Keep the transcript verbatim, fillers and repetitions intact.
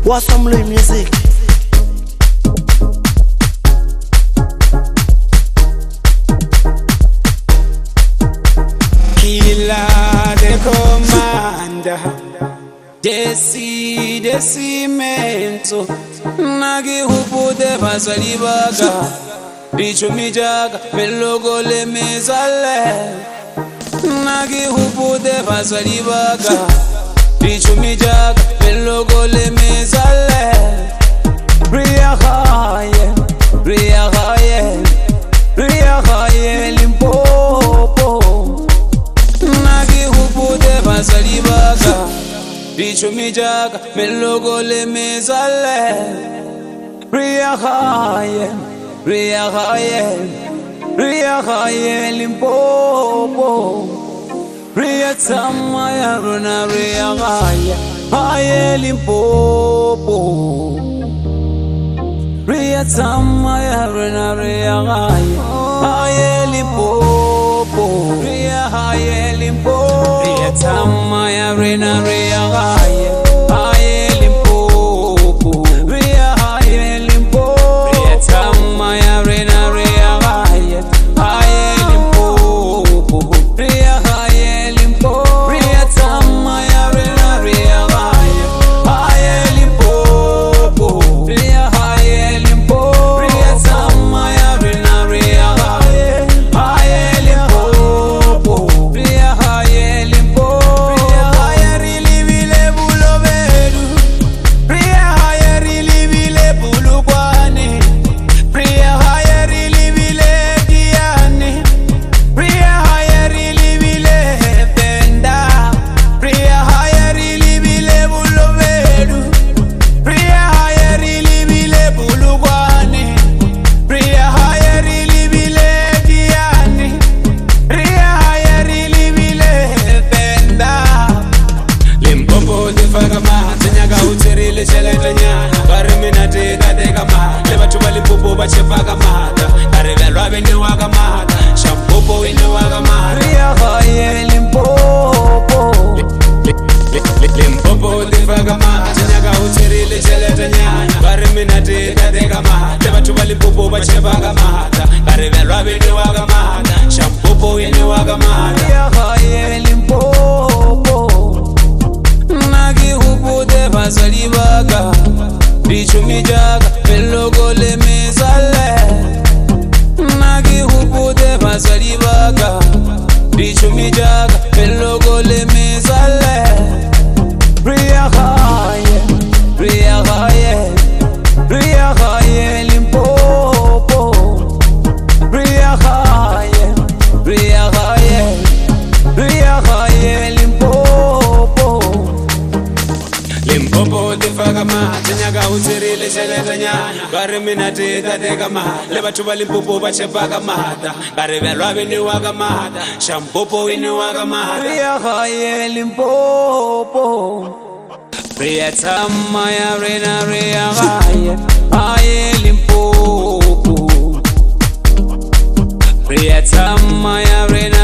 Wasamli music. Killer the commander, Desi Desimento, Nagi hupu de basalibaga, Dicho mijaga, melogo le mezale, Nagi hupu de basalibaga, Dicho mijaga, melogo le mezale, Ria Haye, Ria Haye, Ria Haye Limpopo. Basalibaga, Dicho mijaga, melogo le mezale, Ria Haye, Ria Haye, Ria Haye Limpopo, Ria Tamaya Runa, Ria Haye, Haye Limpopo, Ria Tamaya Runa, Ria Haye, Haye Limpopo, Ria Haye Limpopo. Tamaya rena rea haye haye limpopo rea haye limpopo rea tamaya rena rea haye haye limpopo rea haye limpopo rea tamaya rena rea haye haye limpopo rea haye limpopo rea tamaya rena rea haye haye limpopo rea haye limpopo. Bachepaga mata, Caribbean Robin the Wagamata, Shampopo in the Wagamata, Ria Haye Limpopo, Limpopo the Vagamata, Naga Uteri Legeletania, Bariminate, Gadegama, Never Limpopo, Bachepaga mata, Caribbean Robin the Wagamata, Shampopo in the Wagamata, Ria Haye Limpopo, Nagi Hupu de Basalibaga, Dicho mijaga, melogo le mezale, Nagi hupu de basalibaga, Dicho mijaga, melogo le mezale, Ria Haye, Ria Haye, Ria Haye Limpopo, Ria Haye, Ria Haye, Ria Haye Limpopo, Limpopo de Fagamata, Naga Uteri Legeletania, Bariminate, Gadegama, Levatuba Limpopo, Bachepaga mata, Caribbean Robin the Wagamata, Shampopo in the Wagamata, Ria Haye Limpopo, Ria Tamaya Rena Ria Haye, Haye Limpopo, Ria Tamaya Rena